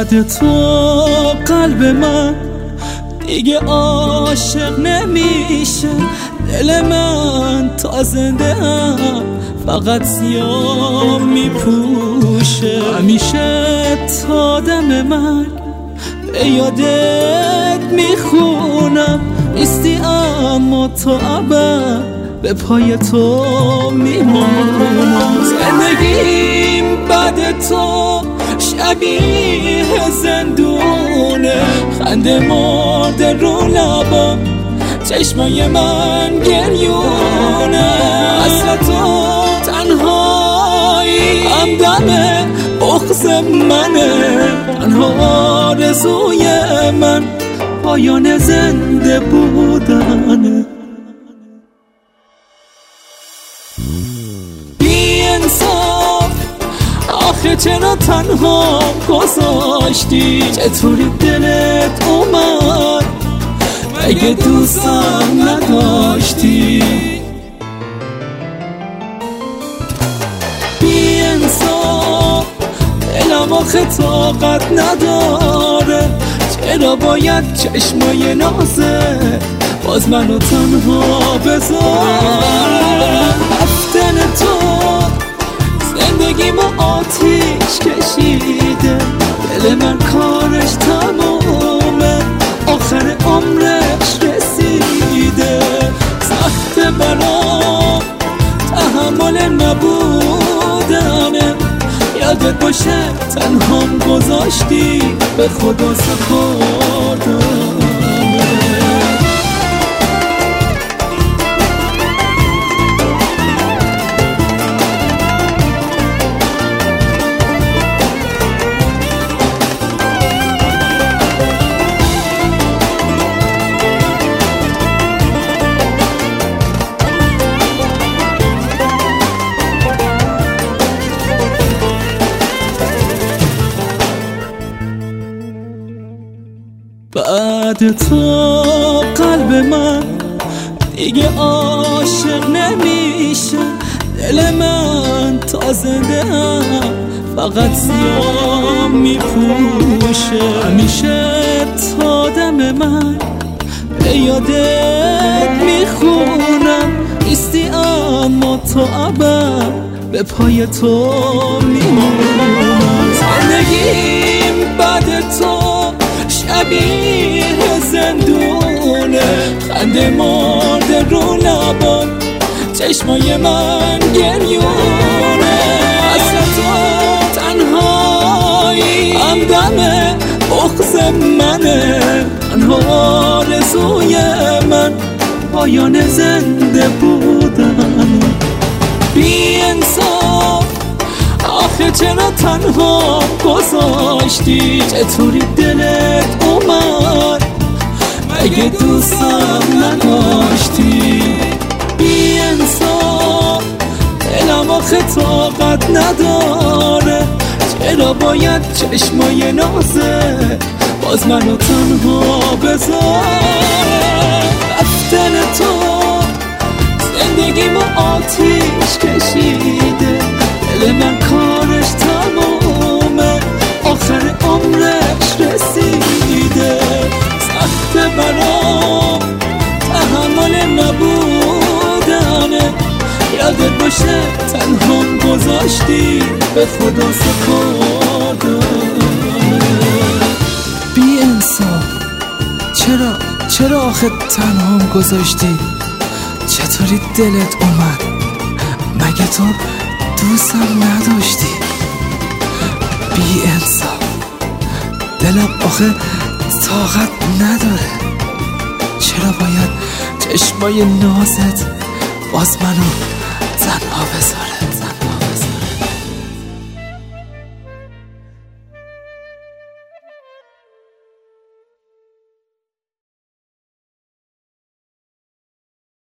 بعد تو قلب من دیگه عاشق نمیشه. دل من تا زنده هم فقط سیاه میپوشه. همیشه تا دم من به یادت میخونم، نیستی اما تا ابد به پای تو میمونم. زندگیم بعد تو شبیه زندونه، خنده مرده رو لبام، چشمای من گریونه. اصلا تو تنهایی همدم بغض منه، تنها آرزوی من پایان زنده بودنه. بی انصاف آخه چرا تنها گذاشتی؟ چطوری دلت اومد اگه دوستم نداشتی؟ بی انصاف دلم آخه طاقت نداره، چرا باید چشمای نازه باز منو تنها بذاره؟ رفتن تو زندگیمو آتیش کشیده، دل من کارش تمومه، آخر عمرش رسیده. سخت برام تحمل نبودنه، یادت باشه تنهام گذاشتی به خدا سپردم. بعد تو قلب من دیگه عاشق نمیشه. دل من تا زنده هم فقط سیاه میپوشه. همیشه تا دم من به یادت میخونم، نیستی اما تا ابد به پای تو میمونم. زندگیم بعد تو شبیه زندونه، خنده مرده رو لبام، چشمای من گریونه. اصلا تو تنهایی همدم بغض منه، تنها آرزوی من پایان زنده بودن. بی انصاف آخه چرا تنها گذاشتی؟ چطوری دلت اومد مگه دوستم نداشتی؟ بی انصاف دلم آخه طاقت نداره، چرا باید چشمای نازه باز منو تنها بذاره؟ رفتن تو زندگیمو آتیش کشیده، دل من کارش تمومه، آخر عمرش رسیده. سخت برام تحمل نبودنه، یادت باشه تنهام گذاشتی به خدا سپردم. بی انصاف چرا آخه تنهام گذاشتی؟ چطوری دلت اومد مگه تو دوستم نداشتی؟ بی انصاف دلم آخه طاقت نداره، چرا باید چشمای نازت باز منو تنها بذاره؟